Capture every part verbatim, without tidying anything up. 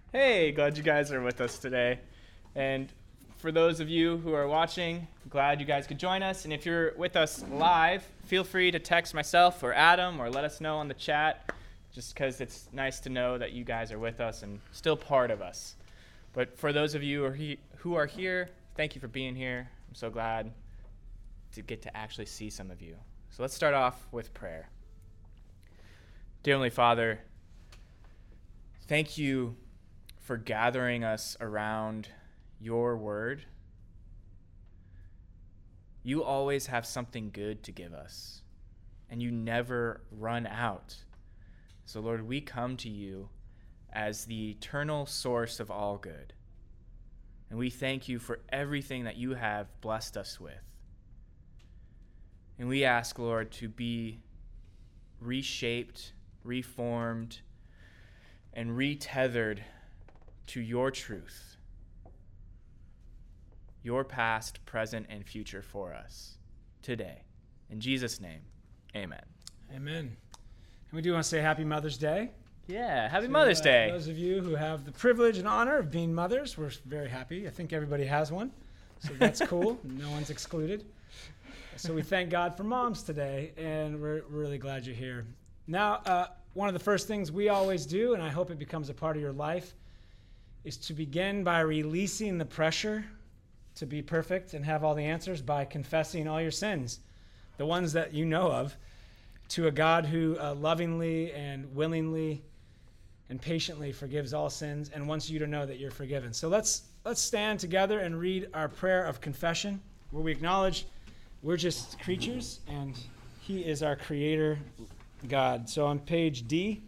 Hey, glad you guys are with us today. And for those of you who are watching, glad you guys could join us. And if you're with us live, feel free to text myself or Adam or let us know on the chat, just because it's nice to know that you guys are with us and still part of us. But for those of you who are, he- who are here, thank you for being here. I'm so glad to get to actually see some of you. So let's start off with prayer. Dear Heavenly Father, thank you for gathering us around your word. You always have something good to give us, and you never run out. So Lord, we come to you as the eternal source of all good. And we thank you for everything that you have blessed us with. And we ask, Lord, to be reshaped, reformed, and retethered to your truth, your past, present, and future for us today. In Jesus' name, amen. Amen. And we do want to say Happy Mother's Day. Yeah, Happy to, Mother's uh, Day. Those of you who have the privilege and honor of being mothers, we're very happy. I think everybody has one, so that's cool. No one's excluded. So we thank God for moms today, and we're really glad you're here. Now, uh, one of the first things we always do, and I hope it becomes a part of your life, is to begin by releasing the pressure to be perfect and have all the answers by confessing all your sins, the ones that you know of, to a God who uh, lovingly and willingly and patiently forgives all sins and wants you to know that you're forgiven. So let's let's stand together and read our prayer of confession, where we acknowledge we're just creatures and he is our creator God. So on page D,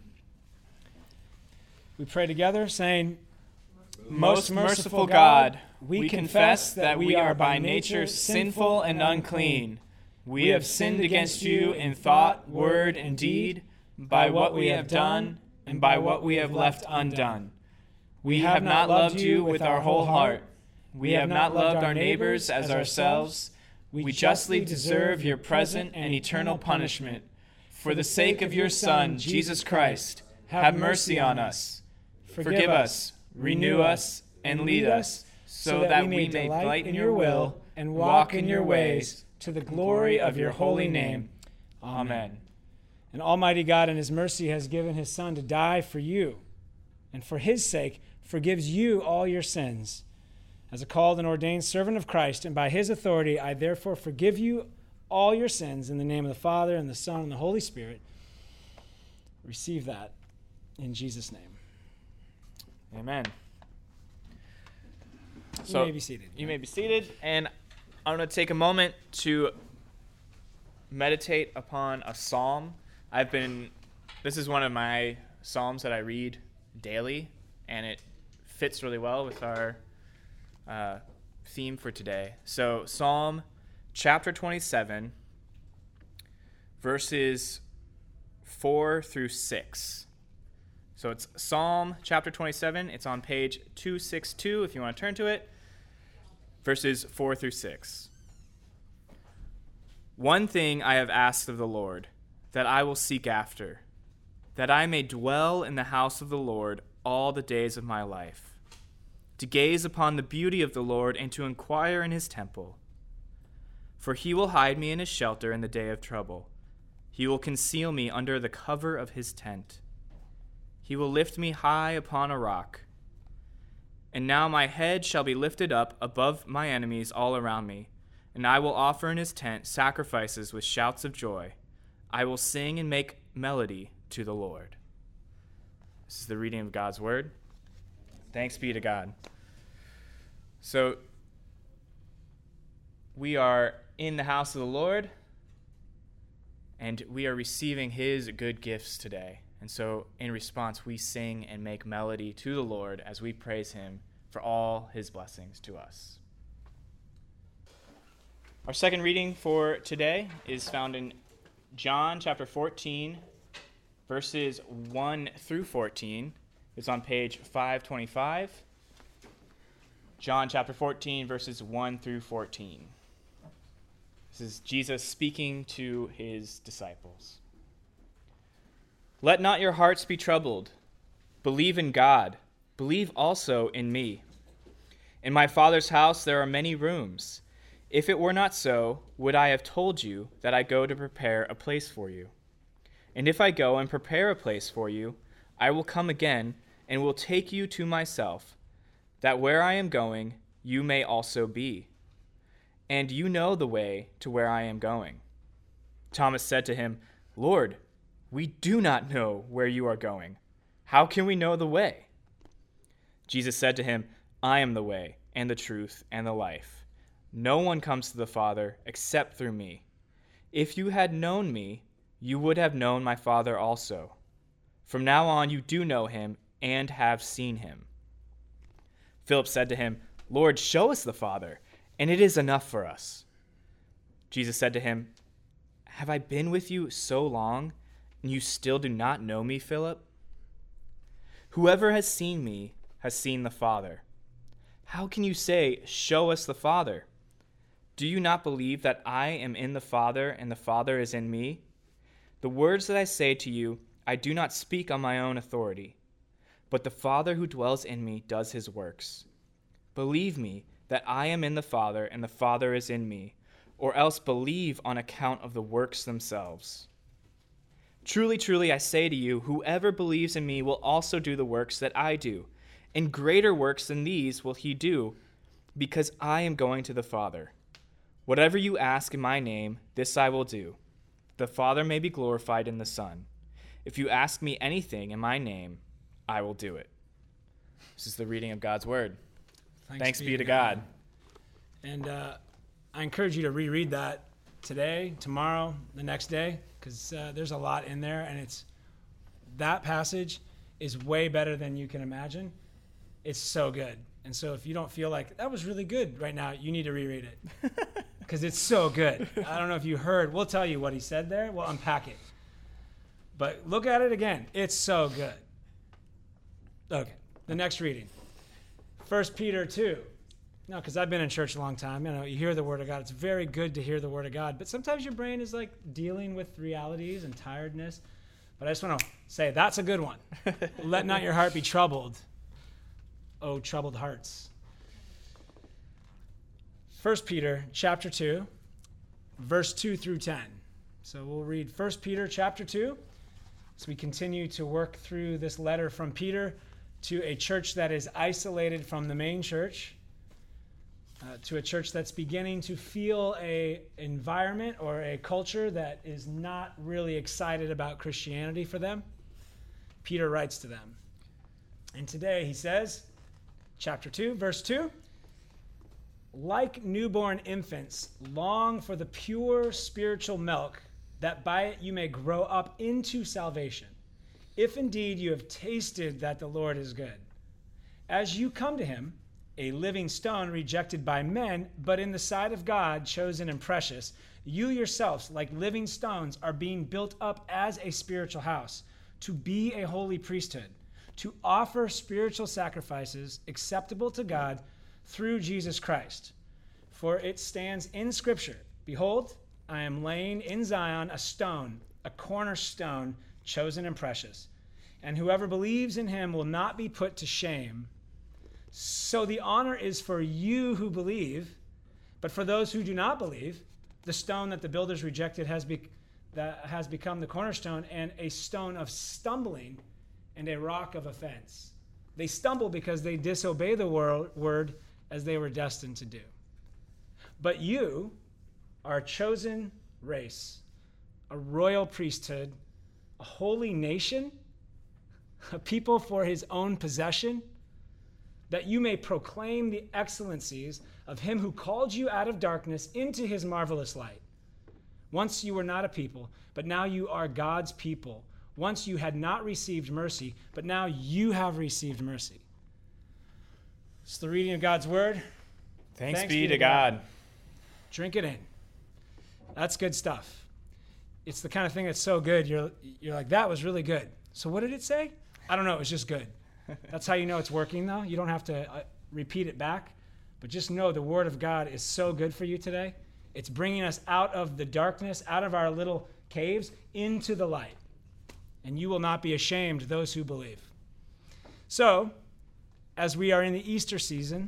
we pray together saying, Most merciful God, we confess that we are by nature sinful and unclean. We have sinned against you in thought, word, and deed, by what we have done and by what we have left undone. We have not loved you with our whole heart. We have not loved our neighbors as ourselves. We justly deserve your present and eternal punishment. For the sake of your Son, Jesus Christ, have mercy on us. Forgive us, renew us, and lead us, so that we may delight in your will and walk in your ways, to the glory of your holy name. Amen. And Almighty God in his mercy has given his Son to die for you, and for his sake forgives you all your sins. As a called and ordained servant of Christ, and by his authority, I therefore forgive you all your sins in the name of the Father, and the Son, and the Holy Spirit. Receive that in Jesus' name. Amen. You So may be seated. You may be seated, and I'm going to take a moment to meditate upon a psalm. I've been, this is one of my psalms that I read daily, and it fits really well with our uh, theme for today. So Psalm chapter twenty-seven, verses four through six. So it's Psalm chapter twenty-seven. It's on page two sixty-two if you want to turn to it. Verses four through six. One thing I have asked of the Lord, that I will seek after, that I may dwell in the house of the Lord all the days of my life, to gaze upon the beauty of the Lord and to inquire in his temple. For he will hide me in his shelter in the day of trouble. He will conceal me under the cover of his tent. He will lift me high upon a rock. And now my head shall be lifted up above my enemies all around me, and I will offer in his tent sacrifices with shouts of joy. I will sing and make melody to the Lord. This is the reading of God's word. Thanks be to God. So, we are in the house of the Lord, and we are receiving his good gifts today. And so, in response, we sing and make melody to the Lord as we praise him for all his blessings to us. Our second reading for today is found in John chapter fourteen, verses one through fourteen. It's on page five twenty-five. John chapter fourteen, verses one through fourteen. This is Jesus speaking to his disciples. Let not your hearts be troubled. Believe in God. believe also in me. In my Father's house there are many rooms. If it were not so, would I have told you that I go to prepare a place for you? And if I go and prepare a place for you, I will come again and will take you to myself, that where I am going, you may also be. And you know the way to where I am going. Thomas said to him, Lord, we do not know where you are going. How can we know the way? Jesus said to him, I am the way and the truth and the life. No one comes to the Father except through me. If you had known me, you would have known my Father also. From now on you do know him and have seen him. Philip said to him, Lord, show us the Father, and it is enough for us. Jesus said to him, Have I been with you so long, and you still do not know me, Philip? Whoever has seen me has seen the Father. How can you say, Show us the Father? Do you not believe that I am in the Father and the Father is in me? The words that I say to you, I do not speak on my own authority, but the Father who dwells in me does his works. Believe me that I am in the Father and the Father is in me, or else believe on account of the works themselves. Truly, truly, I say to you, whoever believes in me will also do the works that I do, and greater works than these will he do, because I am going to the Father. Whatever you ask in my name, this I will do. The Father may be glorified in the Son. If you ask me anything in my name, I will do it. This is the reading of God's word. Thanks, Thanks be, be to God. God. And uh, I encourage you to reread that today, tomorrow, the next day, because uh, there's a lot in there, and it's that passage is way better than you can imagine. It's so good. And so if you don't feel like that was really good right now, you need to reread it because it's so good. I don't know if you heard. We'll tell you what he said there. We'll unpack it. But look at it again. It's so good. Okay, the next reading. First Peter two. No, because I've been in church a long time. You know, you hear the word of God. It's very good to hear the word of God. But sometimes your brain is like dealing with realities and tiredness. But I just want to say that's a good one. Let not your heart be troubled. Oh, troubled hearts. First Peter chapter two, verse two through ten. So we'll read First Peter chapter two as we continue to work through this letter from Peter to a church that is isolated from the main church, uh, to a church that's beginning to feel a environment or a culture that is not really excited about Christianity for them. Peter writes to them. And today he says, chapter two, verse two, like newborn infants, long for the pure spiritual milk, that by it you may grow up into salvation, if indeed you have tasted that the Lord is good. As you come to him, a living stone rejected by men, but in the sight of God chosen and precious, you yourselves, like living stones, are being built up as a spiritual house, to be a holy priesthood, to offer spiritual sacrifices acceptable to God through Jesus Christ. For it stands in Scripture, Behold, I am laying in Zion a stone, a cornerstone, chosen and precious. And whoever believes in him will not be put to shame. So the honor is for you who believe, but for those who do not believe, the stone that the builders rejected has, be- that has become the cornerstone and a stone of stumbling and a rock of offense. They stumble because they disobey the wor- word as they were destined to do. But you are a chosen race, a royal priesthood, a holy nation, a people for his own possession, that you may proclaim the excellencies of him who called you out of darkness into his marvelous light. Once you were not a people, but now you are God's people. Once you had not received mercy, but now you have received mercy. It's the reading of God's word. Thanks, Thanks be, be to God. God. Drink it in. That's good stuff. It's the kind of thing that's so good, you're you're like, that was really good. So what did it say? I don't know, it was just good. That's how you know it's working, though. You don't have to uh, repeat it back. But just know the word of God is so good for you today. It's bringing us out of the darkness, out of our little caves, into the light. And you will not be ashamed, those who believe. So, as we are in the Easter season,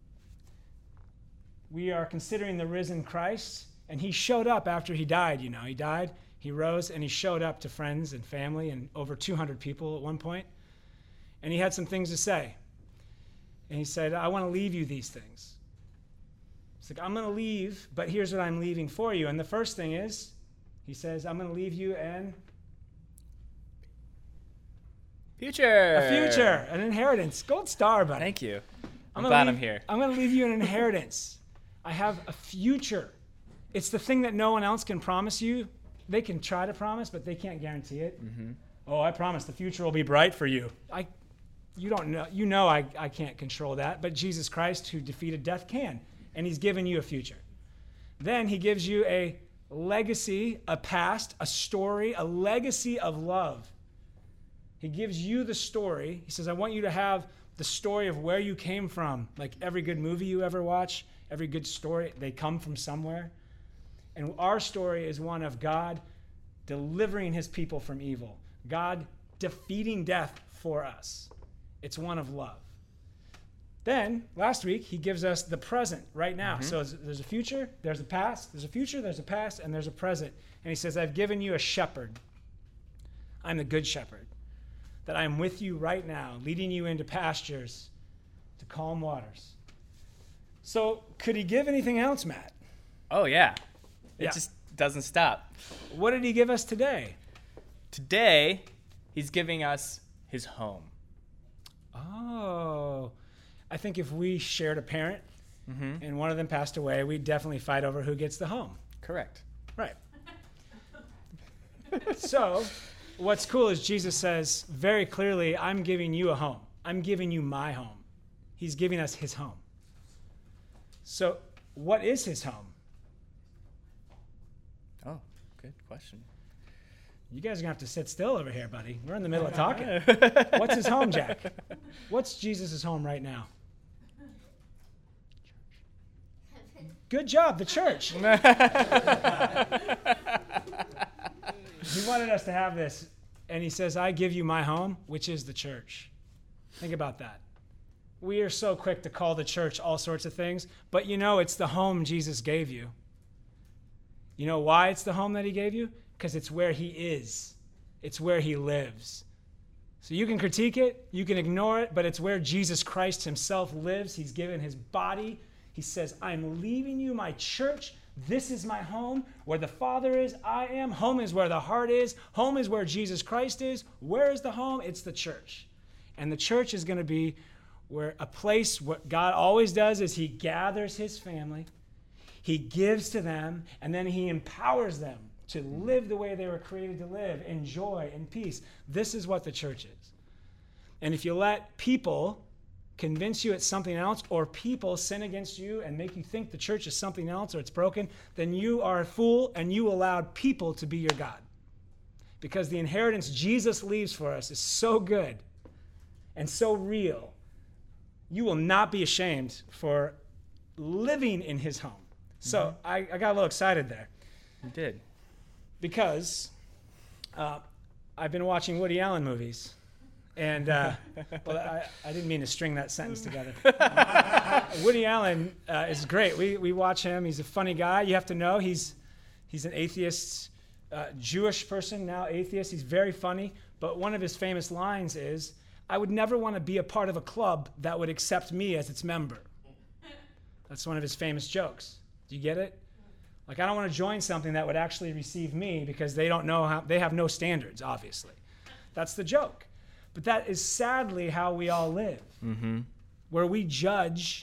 we are considering the risen Christ, and he showed up after he died, you know. He died, he rose, and he showed up to friends and family and over two hundred people at one point. And he had some things to say. And he said, I want to leave you these things. It's like, I'm going to leave, but here's what I'm leaving for you. And the first thing is, he says, I'm going to leave you an future. A future, an inheritance. Gold star, buddy. Thank you. I'm, I'm glad leave, I'm here. I'm going to leave you an inheritance. I have a future. It's the thing that no one else can promise you. They can try to promise, but they can't guarantee it. Mm-hmm. Oh, I promise the future will be bright for you. I, you don't know. You know I, I can't control that, but Jesus Christ, who defeated death, can. And he's given you a future. Then he gives you a legacy, a past, a story, a legacy of love. He gives you the story. He says, I want you to have the story of where you came from. Like every good movie you ever watch, every good story, they come from somewhere. And our story is one of God delivering his people from evil, God defeating death for us. It's one of love. Then, last week, he gives us the present right now. Mm-hmm. So there's a future, there's a past, there's a future, there's a past, and there's a present. And he says, I've given you a shepherd. I'm the good shepherd. That I am with you right now, leading you into pastures, to calm waters. So could he give anything else, Matt? Oh, yeah. It Yeah. just doesn't stop. What did he give us today? Today, he's giving us his home. Oh, I think if we shared a parent Mm-hmm. and one of them passed away, we'd definitely fight over who gets the home. Correct. Right. So what's cool is Jesus says very clearly, I'm giving you a home. I'm giving you my home. He's giving us his home. So what is his home? Oh, good question. You guys are going to have to sit still over here, buddy. We're in the middle of talking. What's his home, Jack? What's Jesus' home right now? Good job, the church. He wanted us to have this, and he says, I give you my home, which is the church. Think about that. We are so quick to call the church all sorts of things, but you know it's the home Jesus gave you. You know why it's the home that he gave you? Because it's where he is. It's where he lives. So you can critique it, you can ignore it, but it's where Jesus Christ himself lives. He's given his body. He says, I'm leaving you my church. This is my home. Where the Father is, I am. Home is where the heart is. Home is where Jesus Christ is. Where is the home? It's the church. And the church is going to be where a place, what God always does is he gathers his family, he gives to them, and then he empowers them to live the way they were created to live, in joy and peace. This is what the church is. And if you let people convince you it's something else, or people sin against you and make you think the church is something else or it's broken, then you are a fool and you allowed people to be your God. Because the inheritance Jesus leaves for us is so good and so real, you will not be ashamed for living in his home. So mm-hmm. I, I got a little excited there. You did. Because uh, I've been watching Woody Allen movies. And, uh, well, I, I didn't mean to string that sentence together. Woody Allen uh, is great. We we watch him. He's a funny guy. You have to know he's he's an atheist, uh, Jewish person, now atheist. He's very funny. But one of his famous lines is, I would never want to be a part of a club that would accept me as its member. That's one of his famous jokes. Do you get it? Like, I don't want to join something that would actually receive me because they don't know how, they have no standards, obviously. That's the joke. But that is sadly how we all live, mm-hmm. where we judge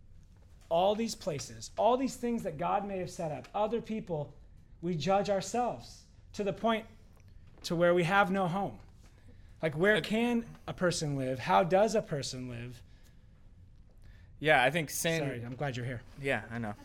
all these places, all these things that God may have set up, other people, we judge ourselves to the point to where we have no home. Like, where can a person live? How does a person live? Yeah, I think sin... Sorry, I'm glad you're here. Yeah, I know.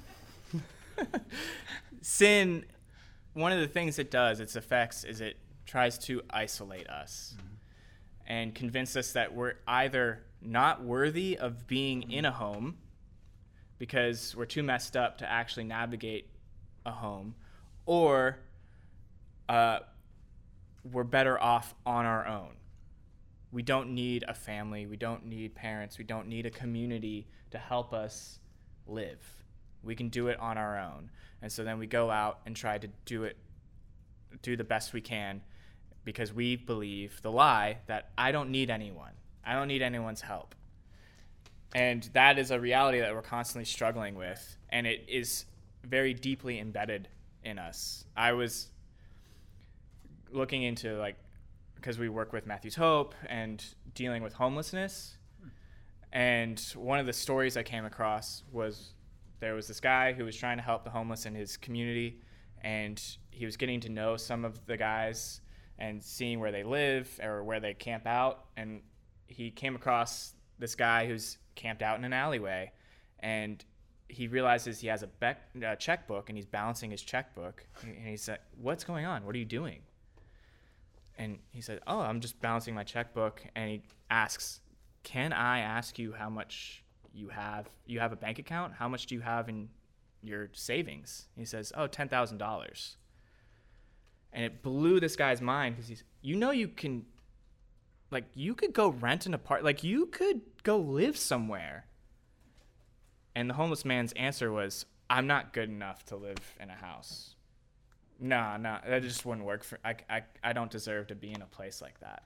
Sin, one of the things it does, its effects, is it tries to isolate us. Mm-hmm. And convince us that we're either not worthy of being in a home because we're too messed up to actually navigate a home, or uh, we're better off on our own. We don't need a family. We don't need parents. We don't need a community to help us live. We can do it on our own. And so then we go out and try to do it, do the best we can, because we believe the lie that I don't need anyone. I don't need anyone's help. And that is a reality that we're constantly struggling with, and it is very deeply embedded in us. I was looking into, like, because we work with Matthew's Hope and dealing with homelessness, and one of the stories I came across was there was this guy who was trying to help the homeless in his community, and he was getting to know some of the guys and seeing where they live or where they camp out, and he came across this guy who's camped out in an alleyway, and he realizes he has a bec- uh, checkbook, and he's balancing his checkbook, and he said, "What's going on? What are you doing?" And he said, "Oh, I'm just balancing my checkbook." And he asks, "Can I ask you how much you have? You have a bank account? How much do you have in your savings?" And he says, "Oh, ten thousand dollars." And it blew this guy's mind, because he's, you know, you can, like, you could go rent an apartment, like, you could go live somewhere. And the homeless man's answer was, "I'm not good enough to live in a house. Nah, nah, that just wouldn't work for, I, I, I don't deserve to be in a place like that."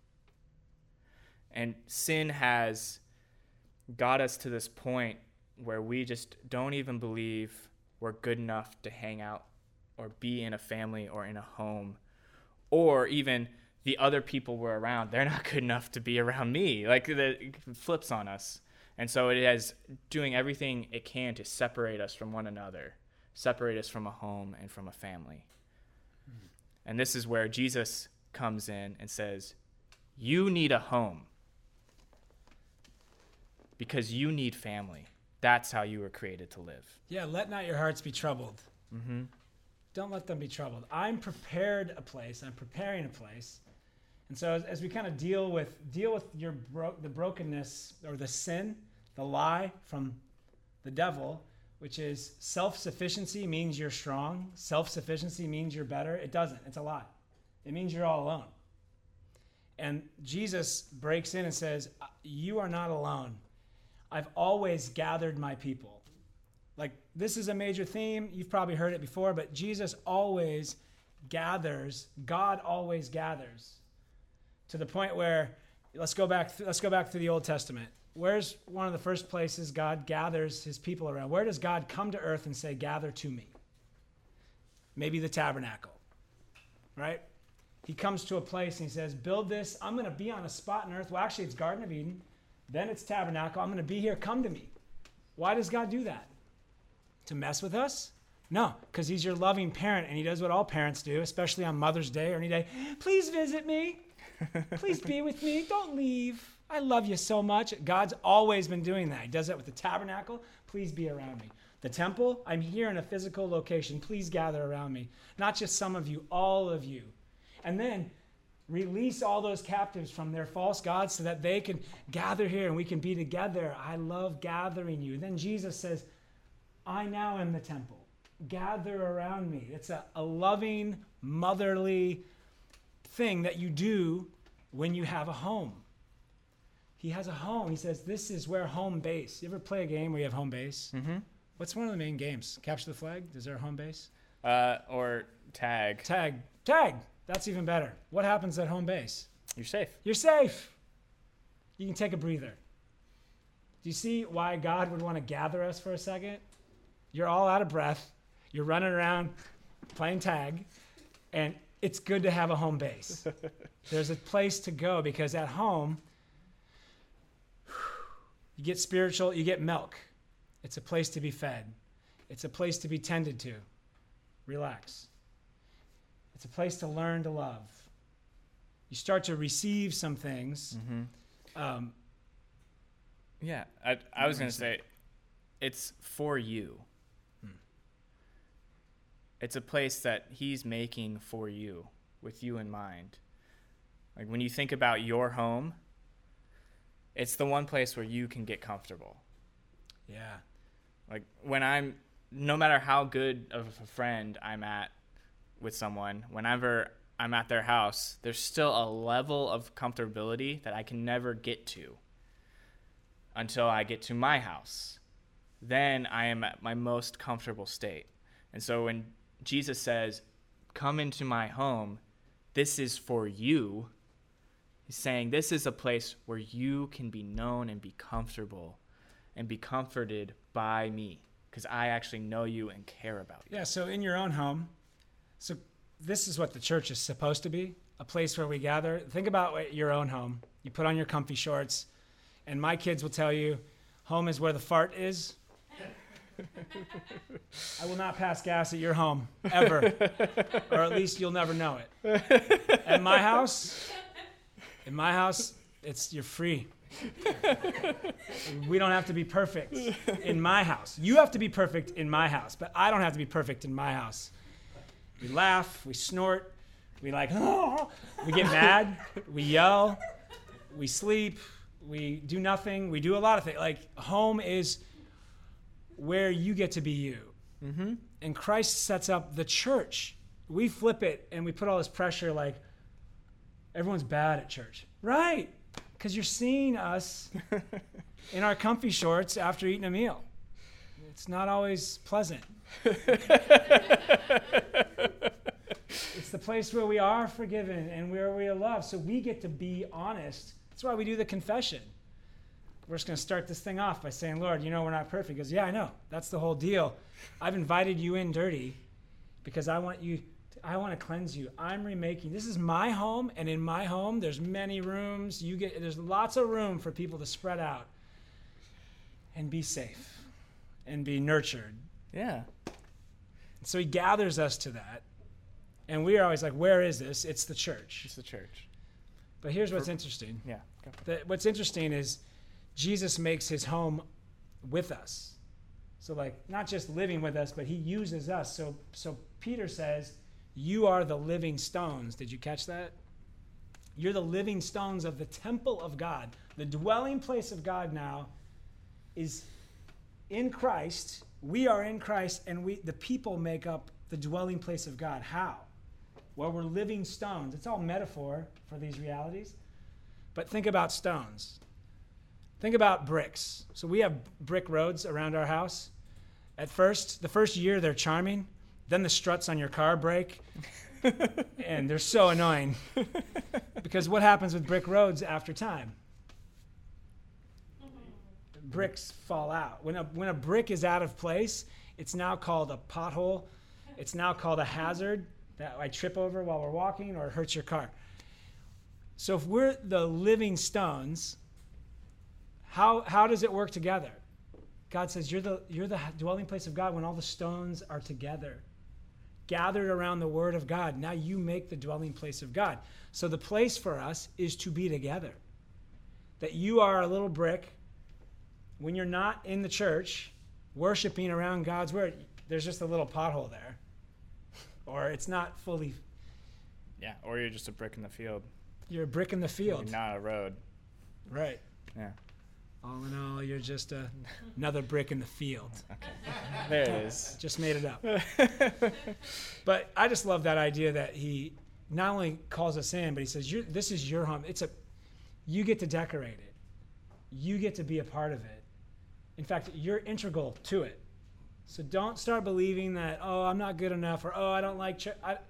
And sin has got us to this point where we just don't even believe we're good enough to hang out or be in a family or in a home, or even the other people we're around, they're not good enough to be around me. Like, it flips on us. And so it is doing everything it can to separate us from one another, separate us from a home and from a family. Mm-hmm. And this is where Jesus comes in and says, you need a home because you need family. That's how you were created to live. Yeah, let not your hearts be troubled. Mm-hmm. Don't let them be troubled. I'm prepared a place. I'm preparing a place. And so as, as we kind of deal with deal with your bro- the brokenness or the sin, the lie from the devil, which is self-sufficiency means you're strong. Self-sufficiency means you're better. It doesn't. It's a lie. It means you're all alone. And Jesus breaks in and says, you are not alone. I've always gathered my people. Like, this is a major theme. You've probably heard it before, but Jesus always gathers. God always gathers. To the point where, let's go back, let's go back to the Old Testament. Where's one of the first places God gathers his people around? Where does God come to earth and say, gather to me? Maybe the tabernacle, right? He comes to a place and he says, build this. I'm going to be on a spot on earth. Well, actually, it's Garden of Eden. Then it's tabernacle. I'm going to be here. Come to me. Why does God do that? To mess with us? No, because he's your loving parent, and he does what all parents do, especially on Mother's Day or any day. Please visit me. Please be with me. Don't leave. I love you so much. God's always been doing that. He does that with the tabernacle. Please be around me. The temple, I'm here in a physical location. Please gather around me. Not just some of you, all of you. And then release all those captives from their false gods so that they can gather here and we can be together. I love gathering you. Then Jesus says, I now am the temple. Gather around me. It's a, a loving, motherly thing that you do when you have a home. He has a home. He says, this is where home base. You ever play a game where you have home base? Mm-hmm. What's one of the main games? Capture the flag? Is there a home base? Uh, or tag. Tag. Tag. That's even better. What happens at home base? You're safe. You're safe. You can take a breather. Do you see why God would want to gather us for a second? You're all out of breath. You're running around playing tag, and it's good to have a home base. There's a place to go because at home, you get spiritual, you get milk. It's a place to be fed. It's a place to be tended to. Relax. It's a place to learn to love. You start to receive some things. Mm-hmm. Um, yeah, I, I was going to say, it's for you. It's a place that he's making for you, with you in mind. Like, when you think about your home, it's the one place where you can get comfortable. Yeah. Like, when I'm, no matter how good of a friend I'm at with someone, whenever I'm at their house, there's still a level of comfortability that I can never get to until I get to my house. Then I am at my most comfortable state. And so when Jesus says, come into my home, this is for you, he's saying this is a place where you can be known and be comfortable and be comforted by me because I actually know you and care about you. Yeah, so in your own home, so this is what the church is supposed to be, a place where we gather. Think about your own home. You put on your comfy shorts, and my kids will tell you, home is where the fart is. I will not pass gas at your home, ever. Or at least you'll never know it. At my house, in my house, it's you're free. We don't have to be perfect in my house. You have to be perfect in my house, but I don't have to be perfect in my house. We laugh, we snort, we like, oh, we get mad, we yell, we sleep, we do nothing, we do a lot of things. Like, home is where you get to be you. Mm-hmm. And Christ sets up the church. We flip it and we put all this pressure like, everyone's bad at church. Right, because you're seeing us in our comfy shorts after eating a meal. It's not always pleasant. It's the place where we are forgiven and where we are loved. So we get to be honest. That's why we do the confession. We're just going to start this thing off by saying, Lord, you know we're not perfect. He goes, yeah, I know. That's the whole deal. I've invited you in dirty because I want you, to, I want to cleanse you. I'm remaking. This is my home, and in my home, there's many rooms. You get, there's lots of room for people to spread out and be safe and be nurtured. Yeah. So he gathers us to that. And we are always like, where is this? It's the church. It's the church. But here's what's interesting. Yeah. Go. The, what's interesting is Jesus makes his home with us. So like not just living with us, but he uses us. So so Peter says, you are the living stones. Did you catch that? You're the living stones of the temple of God. The dwelling place of God now is in Christ. We are in Christ, and we the people make up the dwelling place of God. How? Well, we're living stones. It's all metaphor for these realities. But think about stones. Think about bricks. So we have brick roads around our house. At first, the first year, they're charming. Then the struts on your car break. And they're so annoying. Because what happens with brick roads after time? Bricks fall out. When a, when a brick is out of place, it's now called a pothole. It's now called a hazard that I trip over while we're walking, or it hurts your car. So if we're the living stones, how how does it work together? God says you're the you're the dwelling place of God when all the stones are together, gathered around the word of God. Now you make the dwelling place of God. So the place for us is to be together. That you are a little brick. When you're not in the church, worshiping around God's word, there's just a little pothole there. Or it's not fully... Yeah, or you're just a brick in the field. You're a brick in the field. You're not a road. Right. Yeah. All in all, you're just a, another brick in the field. Okay. There it is. Just made it up. But I just love that idea that he not only calls us in, but he says, you're, this is your home. It's a, you get to decorate it. You get to be a part of it. In fact, you're integral to it. So don't start believing that, oh, I'm not good enough, or, oh, I don't like church. It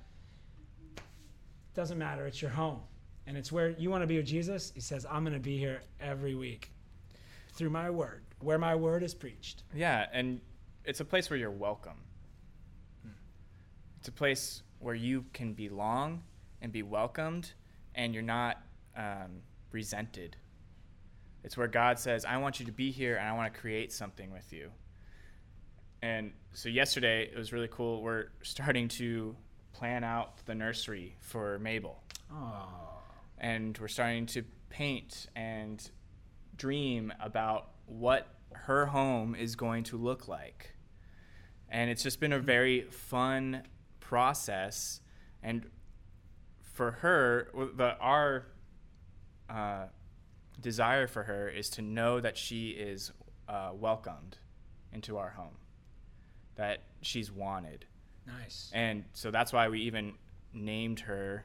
doesn't matter. It's your home. And it's where you want to be with Jesus. He says, I'm going to be here every week through my word, where my word is preached. Yeah, and it's a place where you're welcome. Hmm. It's a place where you can belong and be welcomed, and you're not um, resented. It's where God says, I want you to be here, and I want to create something with you. And so yesterday, it was really cool. We're starting to plan out the nursery for Mabel. Oh. And we're starting to paint and dream about what her home is going to look like. And it's just been a very fun process. And for her, the, our uh, desire for her is to know that she is uh, welcomed into our home, that she's wanted. Nice. And so that's why we even named her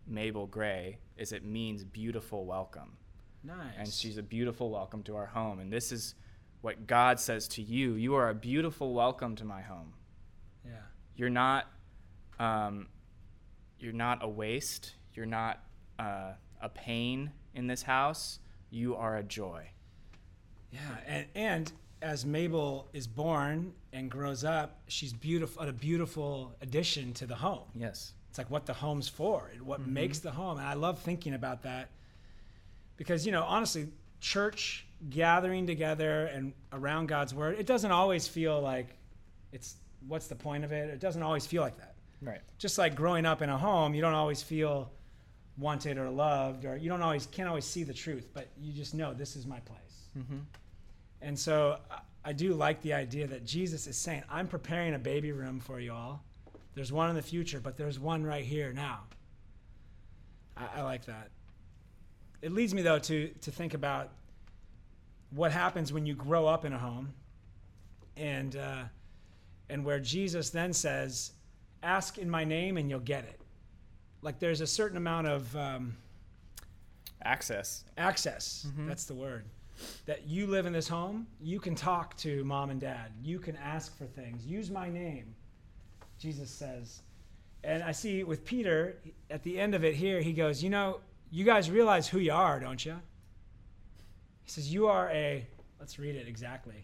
Mabel Gray is it means beautiful welcome. Nice. And she's a beautiful welcome to our home. And this is what God says to you. You are a beautiful welcome to my home. Yeah. You're not, um, you're not a waste. You're not uh, a pain in this house. You are a joy. Yeah, and, and as Mabel is born and grows up, she's beautiful, a beautiful addition to the home. Yes. It's like what the home's for, and what mm-hmm. makes the home. And I love thinking about that because, you know, honestly, church gathering together and around God's word, it doesn't always feel like it's, what's the point of it? It doesn't always feel like that. Right. Just like growing up in a home, you don't always feel wanted or loved, or you don't always, can't always see the truth, but you just know this is my place. Mm-hmm. And so I do like the idea that Jesus is saying, I'm preparing a baby room for you all. There's one in the future, but there's one right here now. I, I like that. It leads me, though, to, to think about what happens when you grow up in a home and, uh, and where Jesus then says, ask in my name and you'll get it. Like there's a certain amount of um, access. Access, mm-hmm. That's the word. That you live in this home, you can talk to mom and dad. You can ask for things. Use my name, Jesus says. And I see with Peter, at the end of it here, he goes, you know, you guys realize who you are, don't you? He says, you are a, let's read it exactly.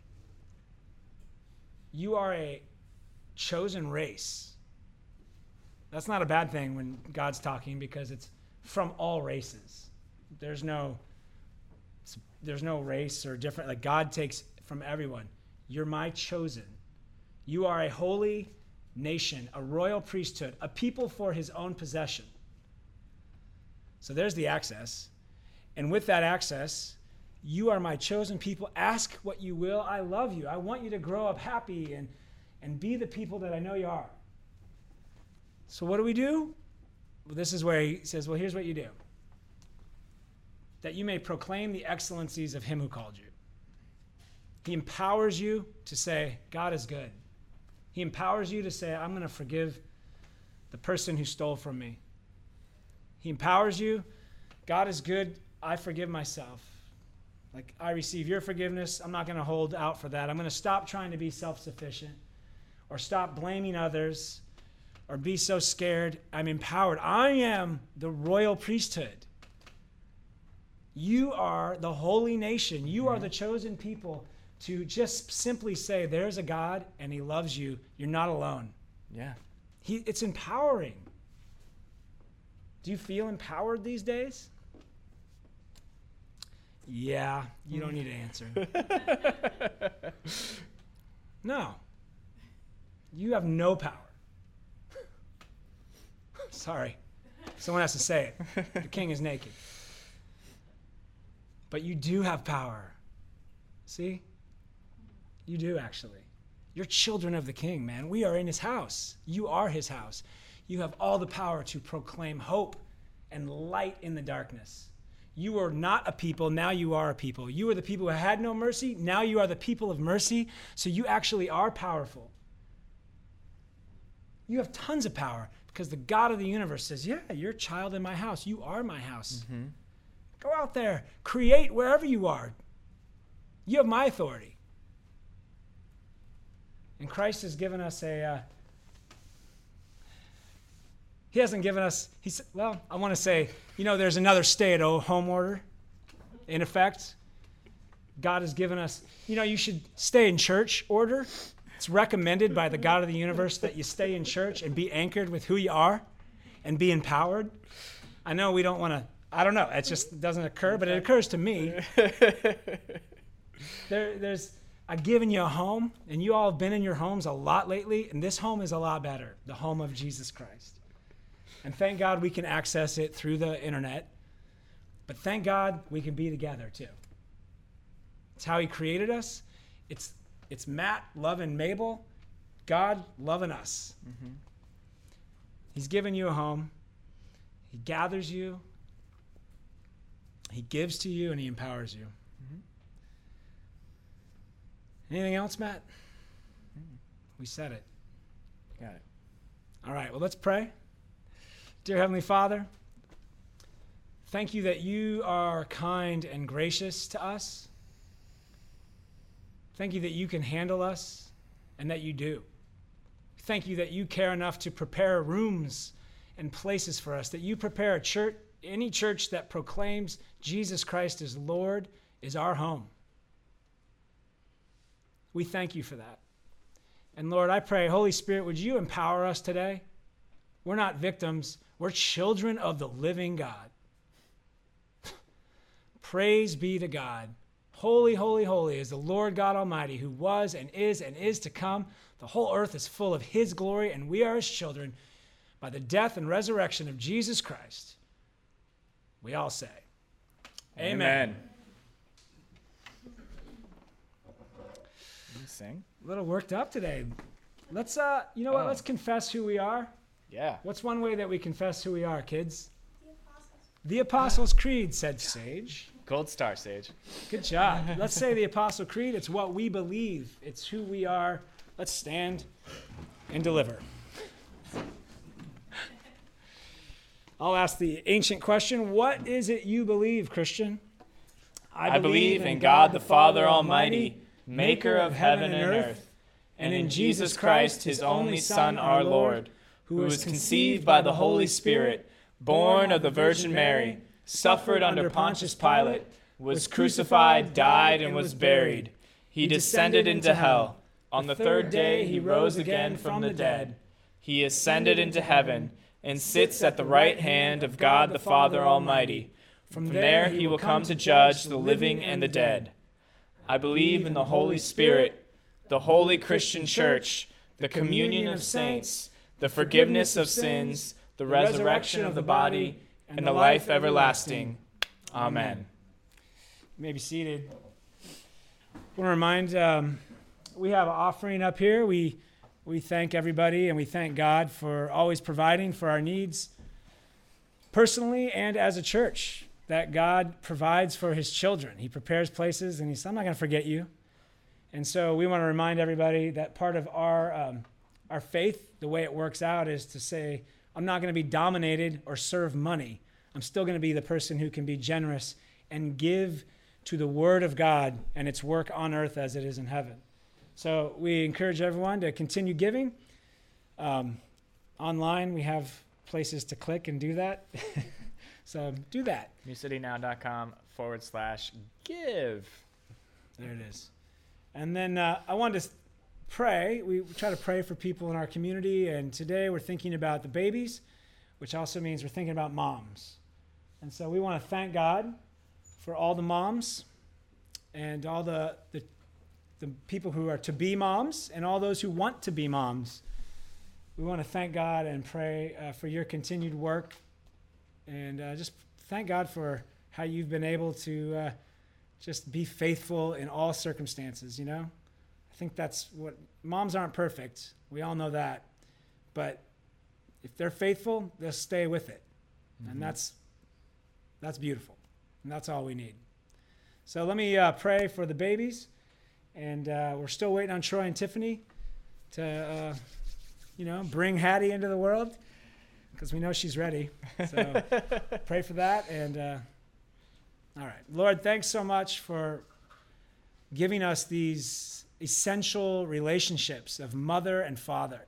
You are a chosen race. That's not a bad thing when God's talking because it's from all races. There's no... There's no race or different. Like God takes from everyone. You're my chosen. You are a holy nation, a royal priesthood, a people for his own possession. So there's the access. And with that access, you are my chosen people. Ask what you will. I love you. I want you to grow up happy and, and be the people that I know you are. So what do we do? Well, this is where he says, well, here's what you do. That you may proclaim the excellencies of him who called you. He empowers you to say, God is good. He empowers you to say, I'm going to forgive the person who stole from me. He empowers you, God is good, I forgive myself. Like, I receive your forgiveness, I'm not going to hold out for that. I'm going to stop trying to be self-sufficient or stop blaming others or be so scared. I'm empowered. I am the royal priesthood. You are the holy nation. You are the chosen people to just simply say, there's a God and he loves you. You're not alone. Yeah. He, it's empowering. Do you feel empowered these days? Yeah, you don't need to answer. No. You have no power. Sorry. Someone has to say it. The king is naked. But you do have power. See? You do, actually. You're children of the king, man. We are in his house. You are his house. You have all the power to proclaim hope and light in the darkness. You were not a people, now you are a people. You were the people who had no mercy, now you are the people of mercy, so you actually are powerful. You have tons of power because the God of the universe says, yeah, you're a child in my house. You are my house. Mm-hmm. Go out there, create wherever you are. You have my authority. And Christ has given us a, uh, he hasn't given us, he said, well, I want to say, you know, there's another stay-at-home order in effect. God has given us, you know, you should stay in church order. It's recommended by the God of the universe that you stay in church and be anchored with who you are and be empowered. I know we don't want to, I don't know, it just doesn't occur, but it occurs to me. there, there's, I've given you a home, and you all have been in your homes a lot lately, and this home is a lot better, the home of Jesus Christ. And thank God we can access it through the internet, but thank God we can be together too. It's how he created us. It's it's Matt loving Mabel, God loving us. Mm-hmm. He's given you a home. He gathers you. He gives to you, and he empowers you. Mm-hmm. Anything else, Matt? Mm-hmm. We said it. Got it. All right, well, let's pray. Dear Heavenly Father, thank you that you are kind and gracious to us. Thank you that you can handle us and that you do. Thank you that you care enough to prepare rooms and places for us, that you prepare a church, any church that proclaims Jesus Christ as Lord is our home. We thank you for that. And Lord, I pray, Holy Spirit, would you empower us today? We're not victims. We're children of the living God. Praise be to God. Holy, holy, holy is the Lord God Almighty, who was and is and is to come. The whole earth is full of his glory, and we are his children by the death and resurrection of Jesus Christ. We all say, Amen. Amen. You sing? A little worked up today. Let's, uh, you know what? Oh. Let's confess who we are. Yeah. What's one way that we confess who we are, kids? The Apostles. The Apostles' Creed, said Sage. Gold star, Sage. Good job. Let's say the Apostle Creed. It's what we believe. It's who we are. Let's stand and deliver. I'll ask the ancient question. What is it you believe, Christian? I believe in God the Father Almighty, maker of heaven and earth, and in Jesus Christ, his only Son, our Lord, who was conceived by the Holy Spirit, born of the Virgin Mary, suffered under Pontius Pilate, was crucified, died, and was buried. He descended into hell. On the third day he rose again from the dead. He ascended into heaven and sits at the right hand of God the Father Almighty. From there he will come to judge the living and the dead. I believe in the Holy Spirit, the holy Christian church, the communion of saints, the forgiveness of sins, the resurrection of the body, and the life everlasting. Amen. You may be seated. I want to remind, um, we have an offering up here. We we thank everybody and we thank God for always providing for our needs personally and as a church, that God provides for his children. He prepares places and he says, I'm not going to forget you. And so we want to remind everybody that part of our um, our faith, the way it works out, is to say, I'm not going to be dominated or serve money. I'm still going to be the person who can be generous and give to the word of God and its work on earth as it is in heaven. So we encourage everyone to continue giving. Um, online, we have places to click and do that. So do that. newcitynow.com forward slash give. There it is. And then uh, I wanted to pray. We try to pray for people in our community. And today we're thinking about the babies, which also means we're thinking about moms. And so we want to thank God for all the moms and all the, the, the people who are to be moms and all those who want to be moms. We want to thank God and pray uh, for your continued work. And uh, just thank God for how you've been able to uh, just be faithful in all circumstances, you know? I think that's what, moms aren't perfect. We all know that. But if they're faithful, they'll stay with it. Mm-hmm. And that's that's beautiful. And that's all we need. So let me uh, pray for the babies. And uh, we're still waiting on Troy and Tiffany to, uh, you know, bring Hattie into the world, because we know she's ready. So pray for that. And uh, all right. Lord, thanks so much for giving us these essential relationships of mother and father.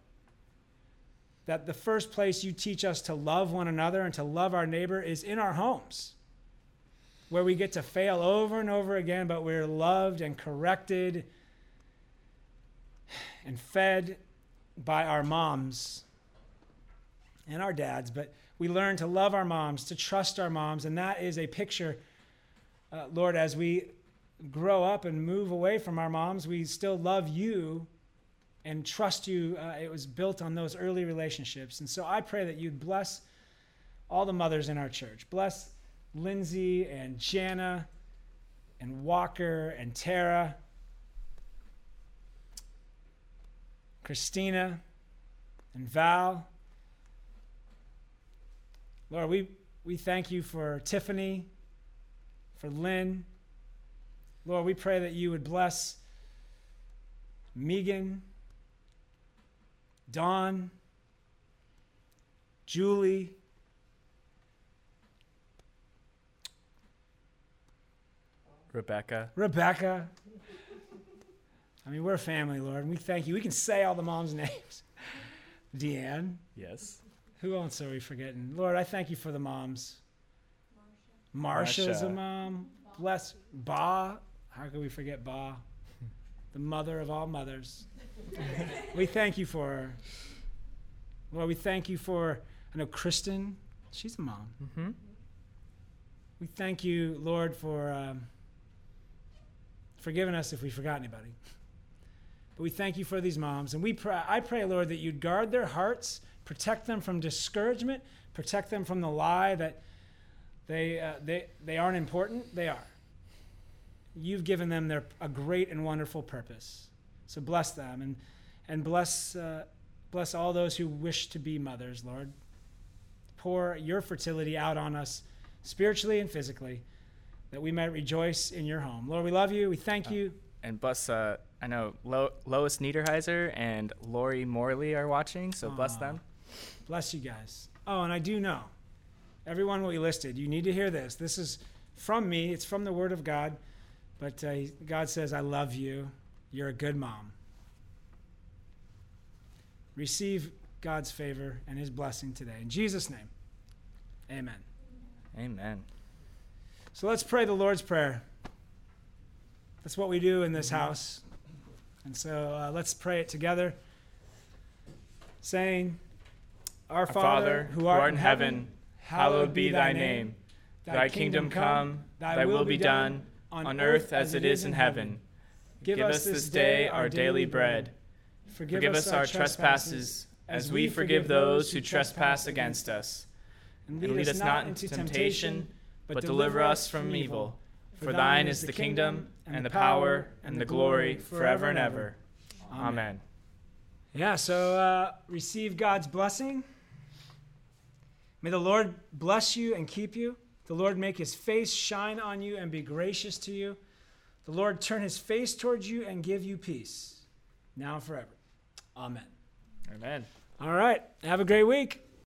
That the first place you teach us to love one another and to love our neighbor is in our homes, where we get to fail over and over again, but we're loved and corrected and fed by our moms and our dads. But we learn to love our moms, to trust our moms, and that is a picture, uh, Lord, as we grow up and move away from our moms, we still love you and trust you. Uh, it was built on those early relationships. And so I pray that you'd bless all the mothers in our church. Bless Lindsay and Jana and Walker and Tara, Christina and Val. Lord, we, we thank you for Tiffany, for Lynn. Lord, we pray that you would bless Megan, Dawn, Julie, Rebecca. Rebecca. I mean, we're a family, Lord, and we thank you. We can say all the moms' names. Deanne. Yes. Who else are we forgetting? Lord, I thank you for the moms. Marsha. Marsha's a mom. Bless Ba. How could we forget Ba? The mother of all mothers. We thank you for her. Lord, we thank you for, I know, Kristen. She's a mom. Mm-hmm. We thank you, Lord, for um, forgiving us if we forgot anybody. But we thank you for these moms. And we pray, I pray, Lord, that you'd guard their hearts, protect them from discouragement, protect them from the lie that they, uh, they, they aren't important. They are. You've given them their, a great and wonderful purpose. So bless them and, and bless, uh, bless all those who wish to be mothers, Lord. Pour your fertility out on us spiritually and physically, that we might rejoice in your home. Lord, we love you. We thank you. Uh, and bless, uh, I know Lo- Lois Niederheiser and Lori Morley are watching, so bless Aww. them. Bless you guys. Oh, and I do know, everyone we listed, you need to hear this. This is from me. It's from the Word of God. But uh, God says, I love you. You're a good mom. Receive God's favor and his blessing today. In Jesus' name, amen. Amen. So let's pray the Lord's Prayer. That's what we do in this house. And so uh, let's pray it together, saying, Our, Our Father, who art, art in heaven, hallowed be thy name. Thy kingdom come, thy will be done, on earth as it is in heaven. Give us this day our daily bread. Forgive us our trespasses, as we forgive those who trespass against us. And lead us not into temptation, but deliver us from evil. For thine is the kingdom, and the power, and the glory, forever and ever. Amen. Yeah, so uh, receive God's blessing. May the Lord bless you and keep you. The Lord make his face shine on you and be gracious to you. The Lord turn his face towards you and give you peace, now and forever. Amen. Amen. All right. Have a great week.